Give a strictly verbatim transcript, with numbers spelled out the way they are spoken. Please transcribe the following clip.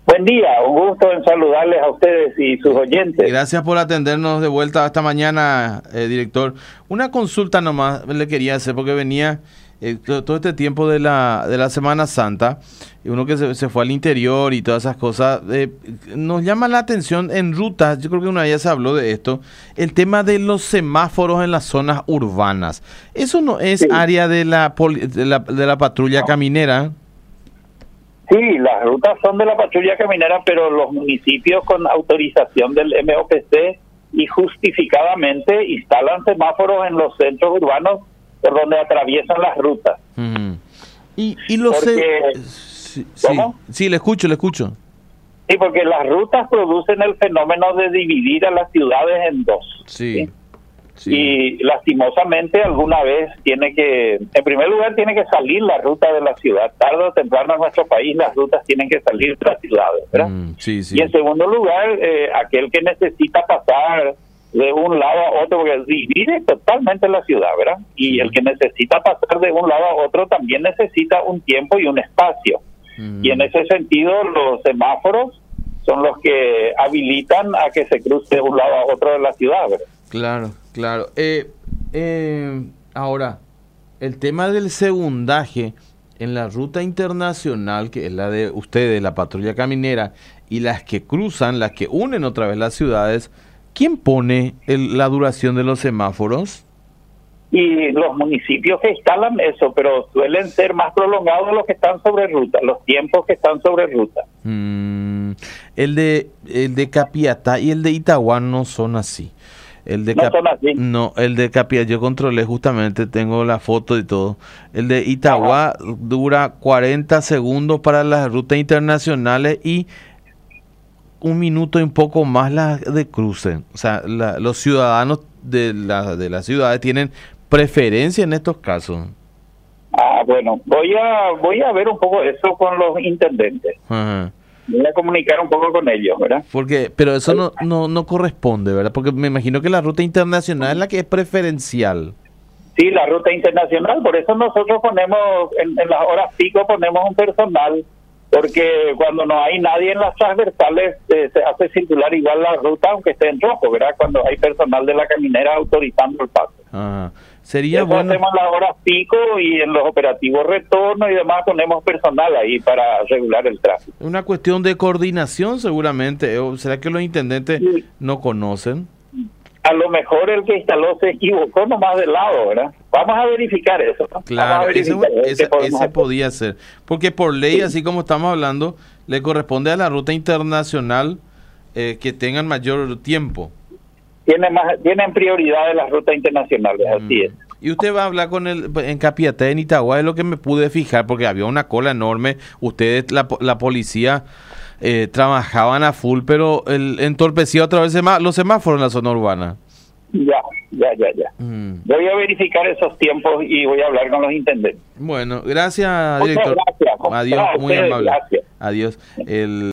Buen día, un gusto en saludarles a ustedes y sus oyentes. Gracias por atendernos de vuelta esta mañana, eh, director. Una consulta nomás le quería hacer porque venía eh, todo, todo este tiempo de la de la Semana Santa, y uno que se, se fue al interior y todas esas cosas, eh, nos llama la atención en rutas, yo creo que una vez ya se habló de esto, el tema de los semáforos en las zonas urbanas. ¿Eso no es sí. área de la, poli, de la, de la patrulla no. caminera? Sí, las rutas son de la patrulla caminera, pero los municipios con autorización del M O P C y justificadamente instalan semáforos en los centros urbanos por donde atraviesan las rutas. Mm. Y, y los porque, sí, ¿Cómo? Sí, sí, le escucho, le escucho. Sí, porque las rutas producen el fenómeno de dividir a las ciudades en dos. Sí. ¿sí? Sí. Y lastimosamente alguna vez tiene que, en primer lugar tiene que salir la ruta de la ciudad, tarde o temprano en nuestro país las rutas tienen que salir de las ciudades, ¿verdad? Mm, sí, sí. Y en segundo lugar, eh, aquel que necesita pasar de un lado a otro, porque divide totalmente la ciudad, ¿verdad? Y sí. el que necesita pasar de un lado a otro también necesita un tiempo y un espacio. Mm. Y en ese sentido los semáforos son los que habilitan a que se cruce de un lado a otro de la ciudad, ¿verdad? Claro, claro. Eh, eh, ahora, el tema del segundaje en la ruta internacional, que es la de ustedes, la patrulla caminera, y las que cruzan, las que unen otra vez las ciudades, ¿quién pone el, la duración de los semáforos? Y los municipios que instalan eso, pero suelen ser más prolongados los que están sobre ruta, los tiempos que están sobre ruta. Mm, el de el de Capiatá y el de Itagua no son así. El de no Cap son así. No, el de Capiatá, yo controlé justamente, tengo la foto y todo. El de Itagua Ajá. dura cuarenta segundos para las rutas internacionales y un minuto y un poco más las de cruce. O sea, la, los ciudadanos de la de las ciudades tienen preferencia en estos casos. Ah, bueno, voy a voy a ver un poco eso con los intendentes. Ajá. Voy a comunicar un poco con ellos, ¿verdad? Porque, pero eso no, no, no corresponde, ¿verdad? Porque me imagino que la ruta internacional es la que es preferencial. Sí, la ruta internacional, por eso nosotros ponemos, en, en las horas pico ponemos un personal, porque cuando no hay nadie en las transversales eh, se hace circular igual la ruta, aunque esté en rojo, ¿verdad? Cuando hay personal de la caminera autorizando el paso. Ajá. Sería Eso bueno. Hacemos las horas pico y en los operativos retorno y demás ponemos personal ahí para regular el tráfico. Una cuestión de coordinación seguramente. ¿Será que los intendentes sí. no conocen? A lo mejor el que instaló se equivocó nomás del lado, ¿verdad? Vamos a verificar eso, ¿no? Claro, verificar ese, ese, ese podía ser. Porque por ley, sí. así como estamos hablando, le corresponde a la ruta internacional eh, que tengan mayor tiempo. Tiene más, tienen prioridad de las rutas internacionales, mm. así es. Y usted va a hablar con el en Capiatá, en Itagua, es lo que me pude fijar, porque había una cola enorme. Ustedes, la, la policía, eh, trabajaban a full, pero el, entorpecía otra vez los semáforos en la zona urbana. Ya, ya, ya, ya. Mm. Voy a verificar esos tiempos y voy a hablar con los intendentes. Bueno, gracias, director. Muchas gracias. Adiós, muy amable. Gracias. Adiós. El